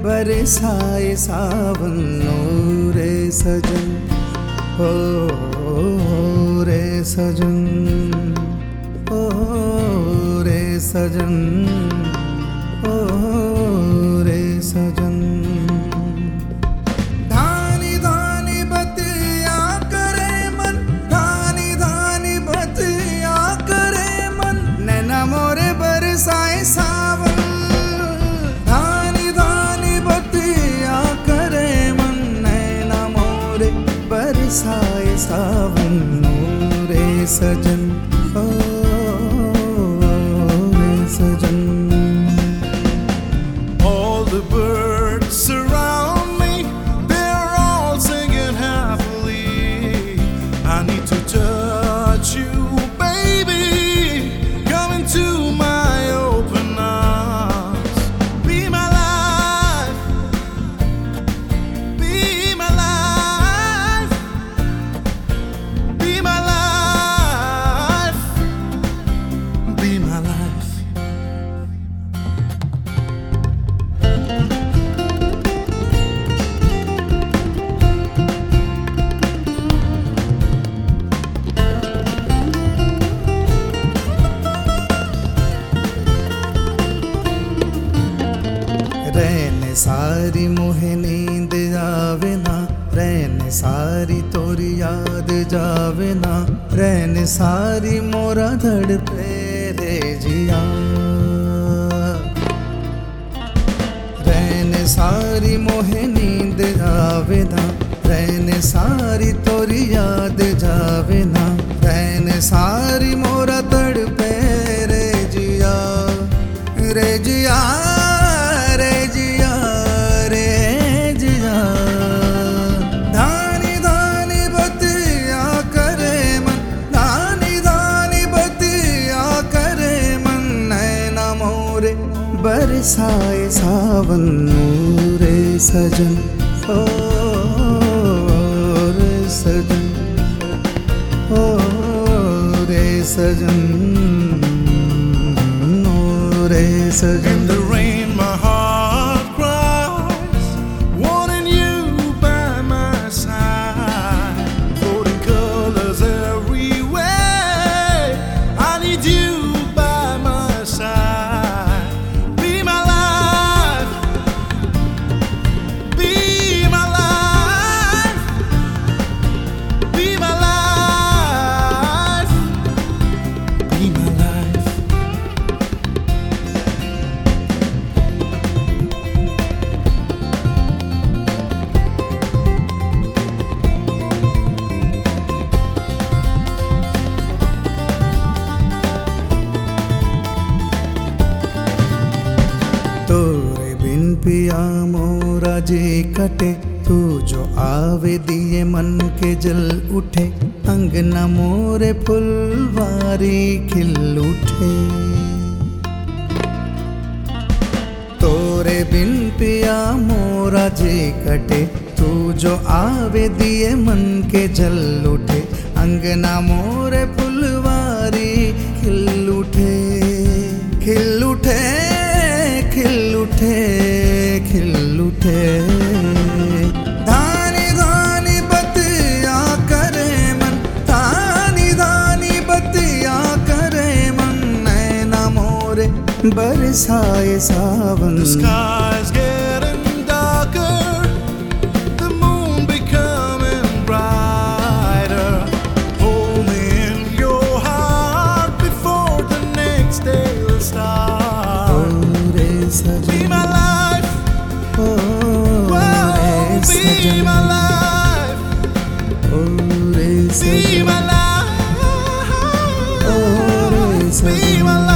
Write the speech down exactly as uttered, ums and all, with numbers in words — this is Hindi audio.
बरसाए सावन ओ रे सजन, ओ रे सजन, ओ रे सजन, ओ रे सजन। धानी धानी बतिया करे मन, धानी धानी बतिया करे मन, नैना मोरे बरसाए सावन। धानी धानी बतिया करे मन, नैना मोरे बरसाए सावन ओ रे सजन, ओ रे सजन। All the birds surround me, they're all singing happily. I need to touch you, baby, come into my open arms. Be my life, be my life, be my life, be my life. रहने सारी मोहे नींद आवे ना, रहने सारी तोरी याद जावे ना, रहने सारी मोरा धड़ पे रे जिया। रहने सारी मोहे नींद आवे ना, रहने सारी तोरी याद जावे ना, रहने सारी मोरा धड़ पे रे जिया, रे जिया, रे जिया, रे जिया। धानी धानी बतिया करे मन, धानी धानी बतिया करे मन, नैना मोरे बरसाए सावन ओ रे सजन, ओ रे सजन, ओ रे सजन, ओ रे सजन। In the rain my heart cries, wanting you by my side. Floating colors everywhere, I need you by my side. Be my life, be my life, be my life, be my life. तोरे बिन पिया मोरा जे कटे, तू जो आवे दिए मन के जल उठे, अंगना मोरे फुलवारी खिल उठे। तोरे बिन पिया मोरा जे कटे, तू जो आवे दिए मन के जल उठे, अंगना मोरे फुलवारी खिल उठे, खिल उठे, खिल उठे, खिल उठे। धानी धानी बतिया करे मन, धानी धानी बतिया करे मन, नैना मोरे बरसाए सावन। The sky's getting darker, the moon becoming brighter. Hold me in your heart before the next day will start. Be my life, oh, oh, be my life, oh, be my life, oh, be my life.